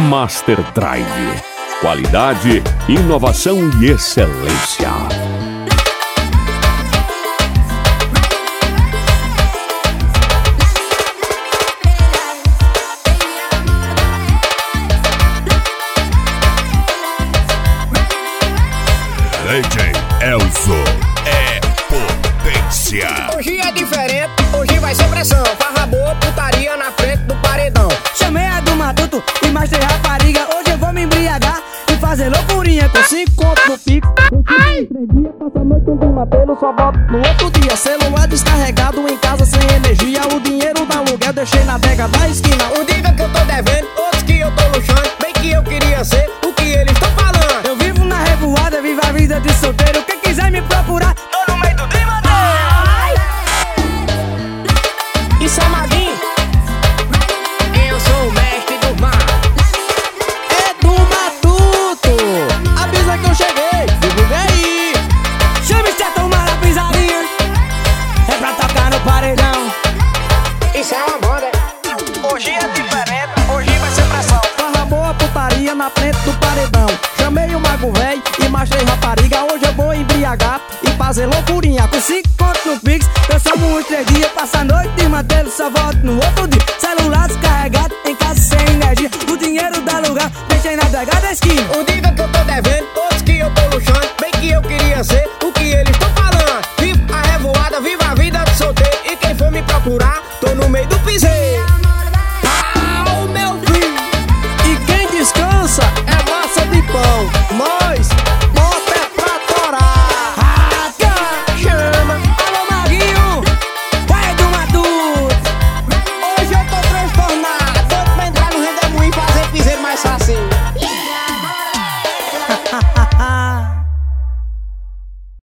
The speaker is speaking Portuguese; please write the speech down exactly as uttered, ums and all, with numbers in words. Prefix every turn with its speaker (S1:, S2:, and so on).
S1: Master Drive. Qualidade, inovação e excelência.
S2: D J Elzo é potência.
S3: Hoje é diferente, hoje vai ser pressão. Farra boa, putaria na frente do paredão.
S4: Chamei a do Matuto e mais três rapariga. Hoje eu vou me embriagar e fazer loucurinha com cinco contos no pico. Três dias, passa a noite um no apelo, só volto no outro dia. Celular descarregado em casa sem energia. O dinheiro da aluguel deixei na adega da esquina.
S3: Um diga que eu tô devendo, outros que eu tô luxando. Bem que eu queria ser o que eles estão falando.
S4: Eu vivo na revoada, vivo a vida de solteiro. Quem quiser me procurar, tô no meio do Drimadeiro.
S3: Isso é Maguinho, eu sou o mestre do mar.
S4: É do Matuto, avisa que eu cheguei, divulga aí. Chama esse tomar a pisadinha, é pra tocar no paredão.
S3: Isso é uma banda.
S4: Hoje é diferente, hoje vai ser pressão. Farra boa, putaria na frente do paredão. Chamei o mago véi e mais três rapariga. Hoje eu vou embriagar e fazer loucurinha com cinco contos no Pix. Eu só uns três dias, passa a noite de mantê-lo, só volto no outro dia. Celular descarregado, em casa sem energia. O dinheiro da lugar, deixei na adega da esquina.
S3: Um diga que eu tô devendo, outros que eu tô luxando. Bem que eu queria ser